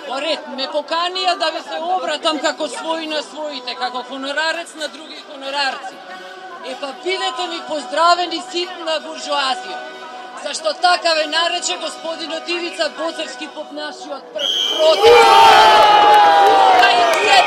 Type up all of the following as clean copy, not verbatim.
Поред, ме поканија да ви се обратам како свој на своите, како хонорарец на други хонорарци. Па бидете ми поздравени ситна буржуазија, зашто така ве нарече господинот Ивица Боцевски под нашиот прв протест. И се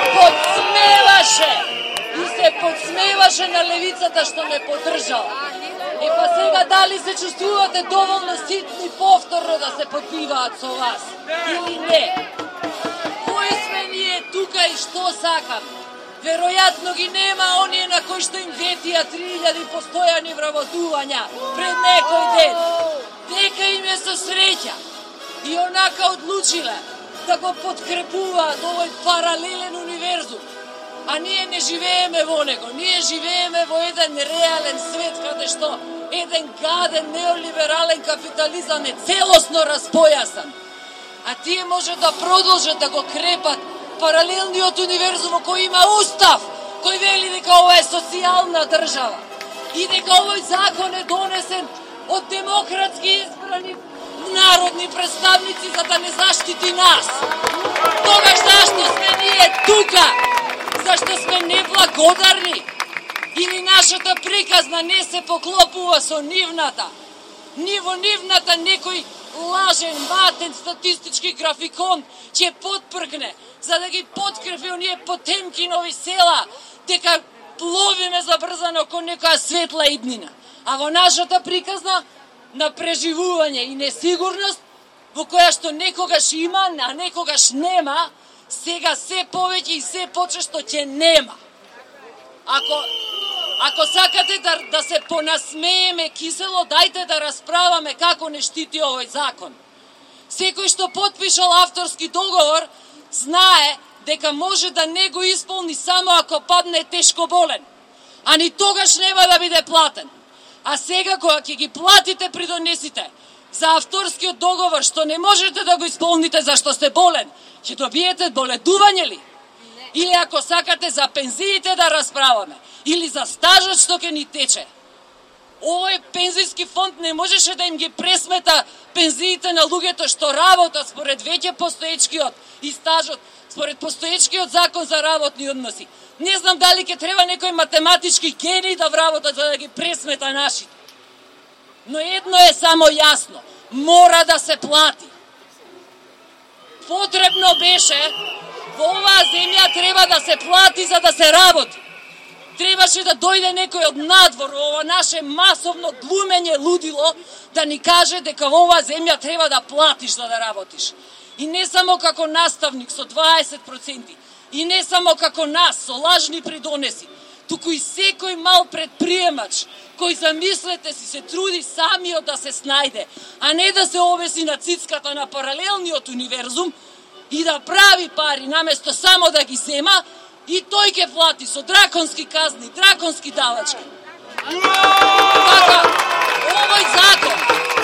подсмеваше на левицата што ме поддржала. Па сега дали се чувствувате доволно ситни повторно да се подбиваат со вас? Или не? Кои сме ние тука и што сакам? Веројатно ги нема оние на кои што им ветија 3000 постојани вработувања пред некој ден. Дека им е со среќа и онака одлучиле да го подкрепуваат овој паралелен универзум. А ние не живееме во него, ние живееме во еден реален свет каде што еден гаден неолиберален капитализам е целосно распојасан. А тие може да продолжат да го крепат паралелниот универзум кој има устав, кој вели дека ова е социјална држава и дека овој закон е донесен од демократски избрани народни представници за да не заштити нас. Тогаш зашто сме ние тука? Зашто сме неблагодарни? Или нашата приказна не се поклопува со нивната? Во нивната некој лажен, матен, статистички графикон ќе потпркне, за да ги подкрепи оние Потемкинови села, дека пловиме забрзано кон некоја светла иднина. А во нашата приказна на преживување и несигурност, во која што некогаш има, а некогаш нема, сега се повеќе и се почесто ќе нема. Ако сакате да се понасмееме кисело, дајте да расправаме како не штити овој закон. Секој што потпишал авторски договор, знае дека може да не го исполни само ако падне тешко болен, а ни тогаш нема да биде платен. А сега кога ќе ги платите придонесите за авторскиот договор што не можете да го исполните зашто сте болен, ќе добиете боледување ли? Или ако сакате за пензиите да расправаме, или за стажот што ќе ни тече. Овој пензијски фонд не можеше да им ги пресмета пензиите на луѓето што работат според веќе постоечкиот и стажот, според постоечкиот закон за работни односи. Не знам дали ќе треба некој математички гений да вработат за да ги пресмета нашите. Но едно е само јасно, мора да се плати. Потребно беше, во оваа земја треба да се плати за да се работи. Требаше да дојде некој од надвор, ова наше масовно глумење лудило, да ни каже дека во оваа земја треба да платиш за да работиш. И не само како наставник со 20%, и не само како нас со лажни придонеси, туку и секој мал предприемач, кој замислете си се труди самиот да се снајде, а не да се обеси на цицката на паралелниот универзум и да прави пари наместо само да ги зема, и тој ќе плати со драконски казни, драконски давачки. Така, овој закон,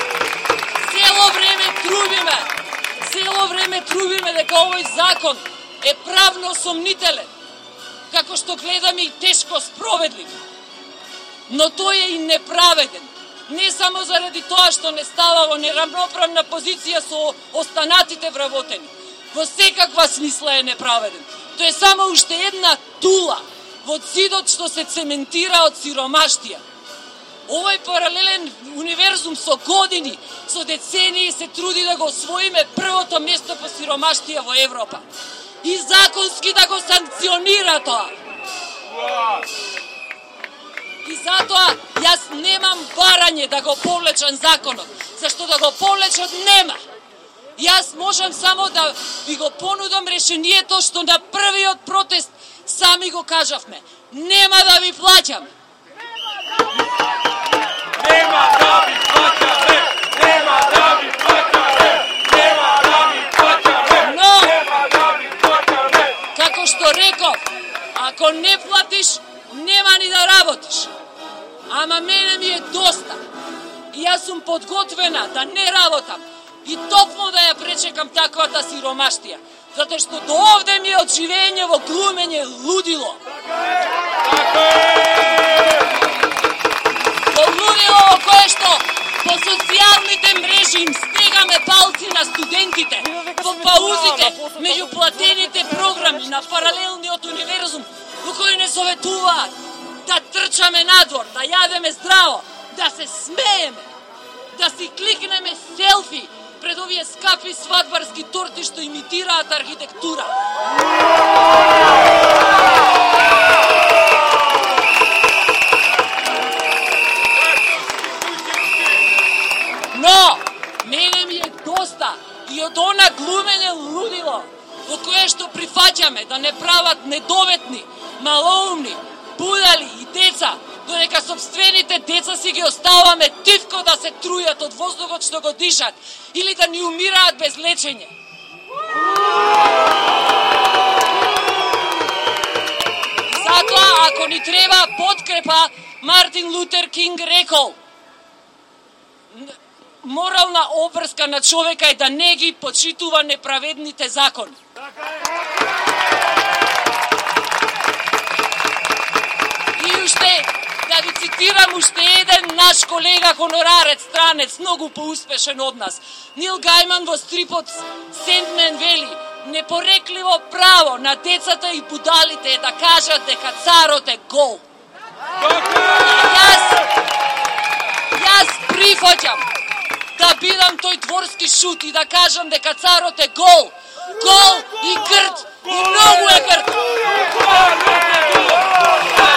цело време трубиме дека овој закон е правно сомнителен, како што гледаме и тешко спроведлив. Но тој е и неправеден. Не само заради тоа што не става во неравноправна позиција со останатите вработени. Во секаква смисла е неправеден. Тој е само уште една тула во зидот што се цементира од сиромаштија. Овој паралелен универзум со години, со децении се труди да го освоиме првото место по сиромаштија во Европа. И законски да го санкционира тоа. И затоа јас немам барање да го повлечам законот, зашто да го повлечат нема. Јас можам само да ви го понудам решението што на првиот протест сами го кажавме. Нема да ви плаќам. Нема да ви плаќаме. Нема да ви плаќаме. Нема да ви плаќаме. Но, нема да ви плаќаме. Како што реков, ако не платиш, нема ни да работиш. Ама мене ми е доста. И јас сум подготвена да не работам. И топно да ја пречекам таквата сиромаштија, затоа што до овде ми е од живење во глумење лудило. Во лудило во кое што По социјалните мрежи им стегаме палци на студентите. Во паузите, меѓу платените програми на паралелниот универзум, во кои не советуваат да трчаме надвор, да јадеме здраво, да се смееме, да си кликнеме селфи пред овие скапи свадбарски торти што имитираат архитектура. Но, мене ми е доста и од она глумење лудило, во кое што прифаќаме да не прават недоветни, малоумни, будали и деца, додека собствените деца си ги оставаме тивко да се трујат од воздухот што го дишат или да ни умираат без лечење. Затоа, ако ни треба подкрепа, Мартин Лутер Кинг рекол: морална обврска на човека е да не ги почитува неправедните закони. И уште, да ви цитирам уште еден наш колега, хонорарец, странец, многу поуспешен од нас. Нил Гајман во стрипот Сендмен вели: непорекливо право на децата и будалите е да кажат дека царот е гол. Јас прифаќам да бидам тој дворски шут и да кажам дека царот е гол. Гол и грд, и многу е грд.